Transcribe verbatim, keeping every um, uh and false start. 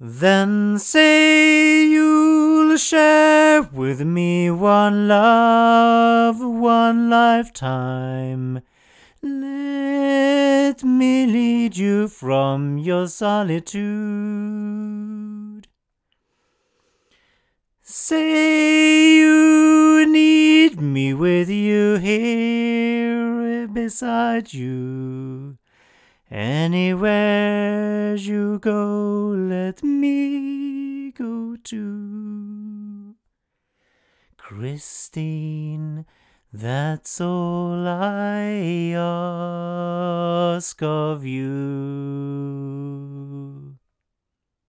Then say you'll share with me one love, one lifetime. Let me lead you from your solitude. Say you need me with you here beside you. Anywhere you go, let me go too. Christine, that's all I ask of you.